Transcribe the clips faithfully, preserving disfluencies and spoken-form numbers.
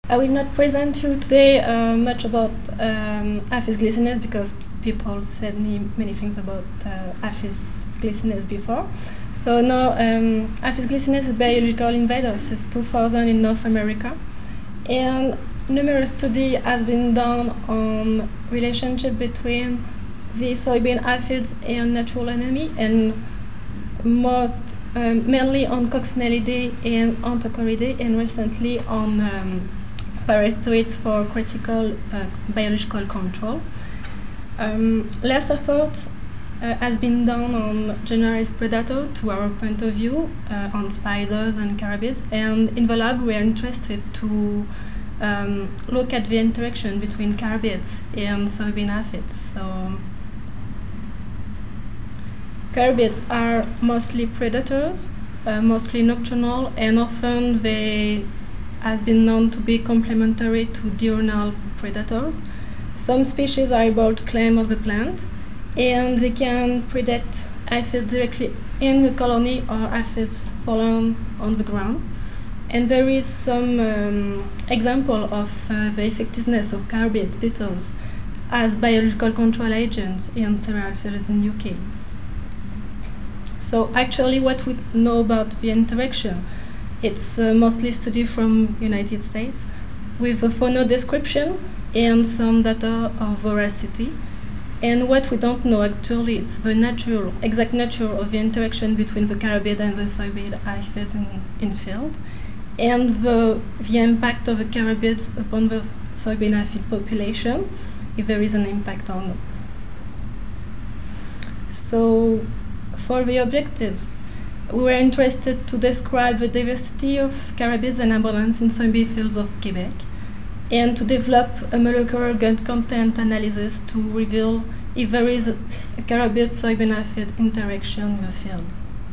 I will not present you today uh, much about um, Aphes glycinase because people said me many things about uh, Aphes glycinase before. So now um, Aphes glycinase is a biological invader since two thousand in North America, and numerous study has been done on relationship between the soybean aphids and natural enemy, and most um, mainly on Coccinellidae and Ontocorridae, and recently on um, parasitoids for critical uh, biological control. Um, less effort uh, has been done on generalized predator to our point of view, uh, on spiders and carabids, and in the lab we are interested to um, look at the interaction between carabids and soybean aphids. So carabids are mostly predators, uh, mostly nocturnal, and often they has been known to be complementary to diurnal predators. Some species are able to climb on the plant, and they can predate aphids directly in the colony or aphids fallen on the ground. And there is some um, example of uh, the effectiveness of carabids beetles as biological control agents in cereal fields in U K. So actually what we know about the interaction, it's uh, mostly studied from United States with a phono description and some data of voracity. And what we don't know actually is the natural, exact nature of the interaction between the carabid and the soybean aphid in, in field, and the, the impact of the carabids upon the soybean aphid population, if there is an impact or not. So for the objectives, we were interested to describe the diversity of carabids and abundance in soybean fields of Quebec, and to develop a molecular gut content analysis to reveal if there is a carabid soybean aphid interaction in the field.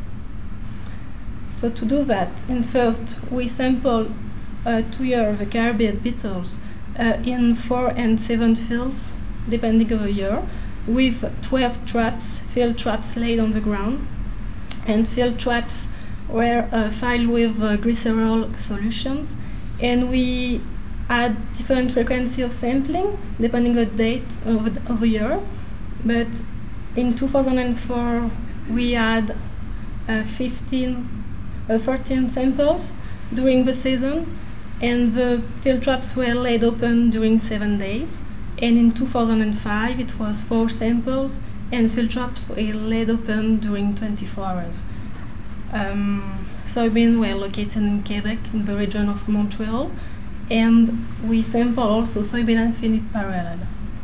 So to do that, in first we sample uh, two years of the carabid beetles uh, in four and seven fields, depending on the year, with twelve traps, field traps laid on the ground, and field traps were uh, filled with uh, glycerol solutions, and we had different frequency of sampling depending on the date of the, of the year. But in two thousand four we had uh, fifteen, uh, fourteen samples during the season, and the field traps were laid open during seven days. And in two thousand five it was four samples, and field traps were laid open during twenty-four hours. Um, soybeans were located in Quebec, in the region of Montreal, and we sample also soybean infinite parallel.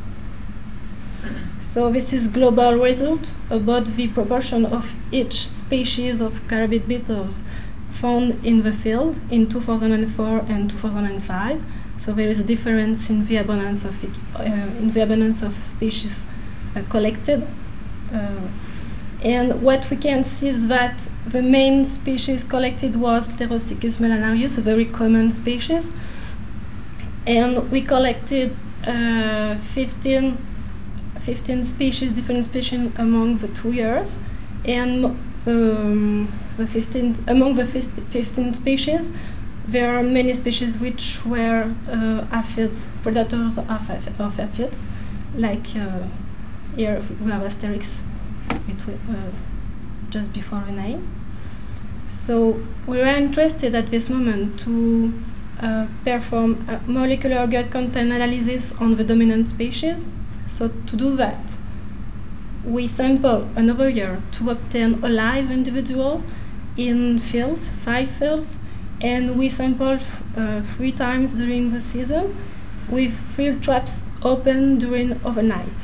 So this is global result about the proportion of each species of carabid beetles found in the field in two thousand four and two thousand five. So there is a difference in the abundance of it, uh, in the abundance of species uh, collected. Uh, and what we can see is that the main species collected was Pterostychus melanarius, a very common species. And we collected uh, fifteen, fifteen species, different species among the two years. And um, the fifteen, among the fifteen species, there are many species which were uh, aphids, predators of, of aphids, like uh, here we have Asterix between, uh, just before the name. So we were interested at this moment to uh, perform a molecular gut content analysis on the dominant species. So to do that, we sample another year to obtain a live individual in fields, five fields, and we sampled uh, three times during the season with field traps open during overnight.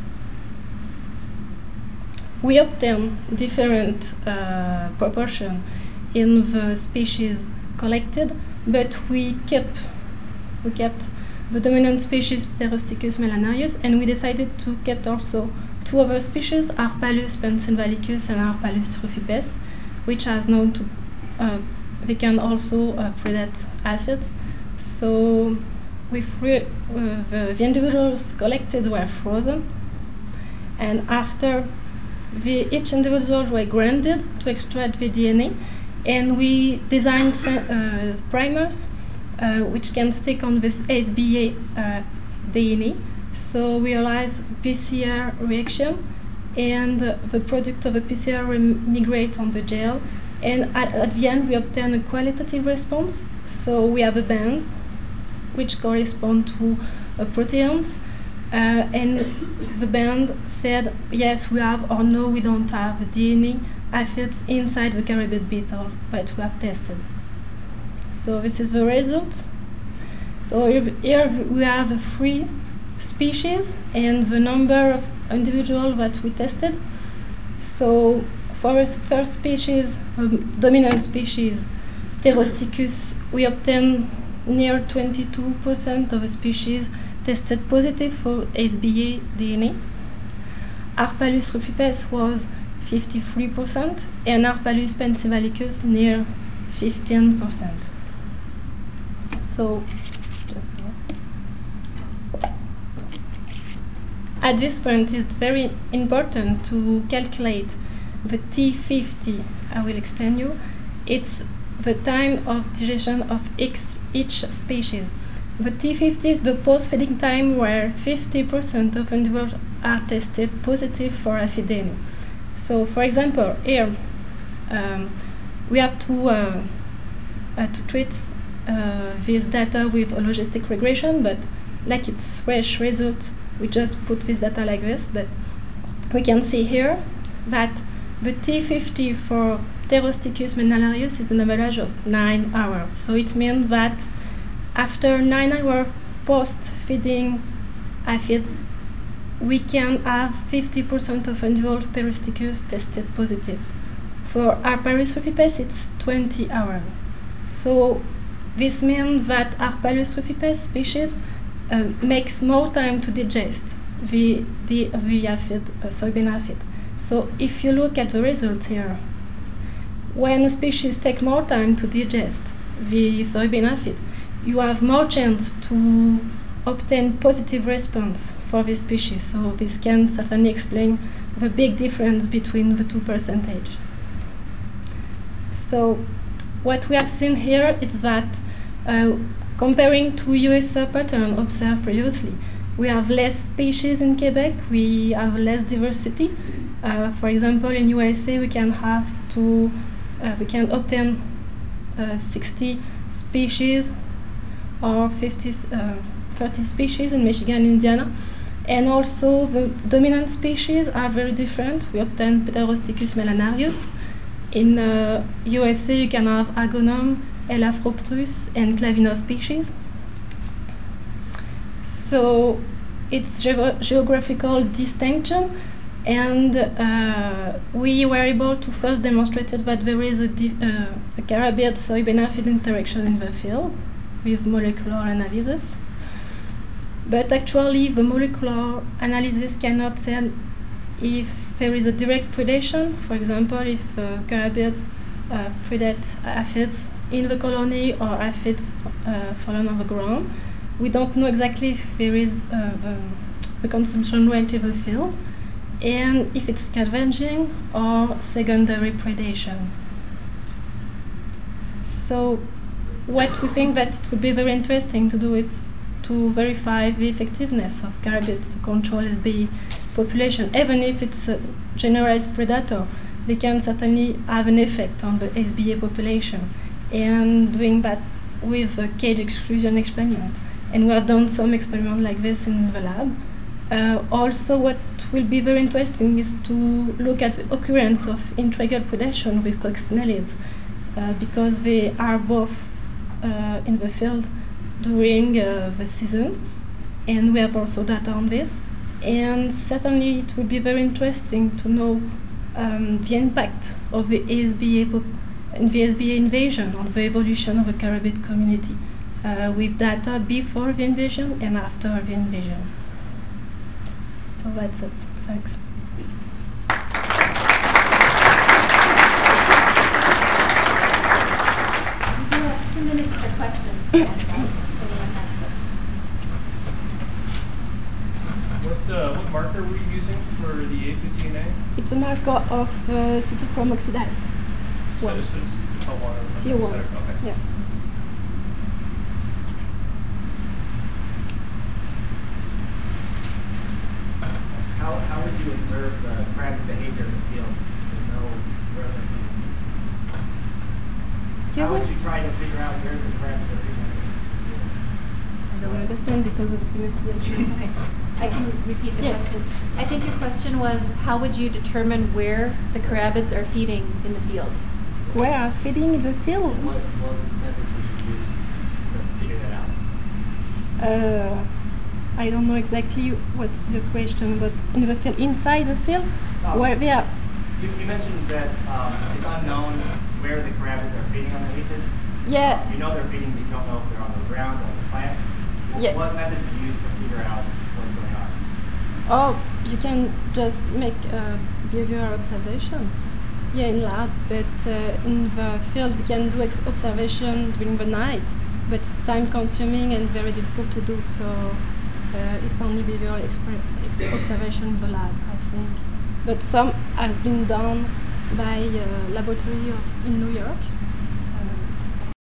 We obtain different uh, proportion in the species collected, but we kept we kept the dominant species Pterostychus melanarius, and we decided to get also two other species, Harpalus pennsylvanicus and Harpalus rufipes, which are known to uh, they can also uh, predate aphids. So we free, uh, the, the individuals collected were frozen, and after the, each individual were grounded to extract the D N A, and we designed uh, primers uh, which can stick on this S B A uh, D N A. So we realize P C R reaction, and uh, the product of the P C R will migrate on the gel. And at, at the end, we obtain a qualitative response. So we have a band which corresponds to uh, proteins. Uh, and the band said, yes, we have, or no, we don't have a D N A aphids inside the caribeid beetle that we have tested. So this is the result. So here we have three species and the number of individuals that we tested. So for the first species, um, dominant species, Pterosticus, we obtained near twenty-two percent of the species tested positive for S B A D N A. Harpalus rufipes was fifty-three percent and Harpalus pennsylvanicus near fifteen percent. So, just at this point, it's very important to calculate the T fifty. I will explain you. It's the time of digestion of each, each species. The T fifty is the post-feeding time where fifty percent of individuals are tested positive for aphid D N A. So, for example, here um, we have to uh, uh, to treat uh, this data with a logistic regression, but like it's fresh result, we just put this data like this. But we can see here that the T fifty for Pterosticus menalarius is an average of nine hours. So it means that after nine hours post-feeding aphids, we can have fifty percent of individual Pterosticus tested positive. For Harpalus rufipes, it's twenty hours. So this means that Harpalus rufipes species uh, makes more time to digest the, the, the aphid, uh, soybean aphid. So if you look at the results here, when a species take more time to digest the soybean aphids, you have more chance to obtain positive response for this species. So this can certainly explain the big difference between the two percentage. So what we have seen here is that uh, comparing to U S A pattern observed previously, we have less species in Quebec, we have less diversity. Uh, for example, in U S A we can have to, uh, we can obtain uh, sixty species or fifty, uh, thirty species in Michigan, Indiana. And also the dominant species are very different. We obtain Pterosticus melanarius. In uh, U S A you can have Agonum, Elafroprus, and Clavino species. So it's ge geographical distinction, and uh, we were able to first demonstrate that there is a, uh, a caribeid soybean aphid interaction in the field with molecular analysis. But actually the molecular analysis cannot tell if there is a direct predation. For example, if uh, carabeids uh, predate aphids in the colony or aphids uh, fallen on the ground. We don't know exactly if there is uh, the, the consumption rate in the field, and if it's scavenging or secondary predation. So what we think that it would be very interesting to do is to verify the effectiveness of carabeids to control S B A population. Even if it's a generalized predator, they can certainly have an effect on the S B A population, and doing that with a cage exclusion experiment. And we have done some experiments like this in the lab. Uh, also, what will be very interesting is to look at the occurrence of intrigual predation with coccinellids, uh, because they are both uh, in the field during uh, the season, and we have also data on this. And certainly it will be very interesting to know um, the impact of the S B A, the S B A invasion on the evolution of the caribeid community, uh, with data before the invasion and after the invasion. So that's it. Thanks. We do have two minutes for questions. What, uh, what marker were you using for the aphid D N A? It's a marker of uh, cytochrome oxidase. So this is T one. T one. Okay. Yeah. observe the crab behavior in the field to know where they're feeding? Excuse How me? would you try to figure out where the crabs are feeding? I don't understand because of pronunciation. Okay, I can repeat the Yes. question. I think your question was, how would you determine where the carabids are feeding in the field? Where are feeding in the field? What, what methods would you use to figure that out? Uh, I don't know exactly what's the question, but in the field, inside the field, Um, where they are. You, you mentioned that um, it's unknown where the carabids are feeding on the aphids. Yeah. Um, you know they're feeding, but you don't know if they're on the ground or on the plant. Wh- Yeah. What methods do you use to figure out what's going on? Or you can just make a behavioral observation. Yeah, in lab, but uh, in the field we can do ex- observation during the night, but it's time consuming and very difficult to do. So uh, it's only behavioral expre- ex- observation in the lab, I think. But some has been done by uh, laboratory of, in New York,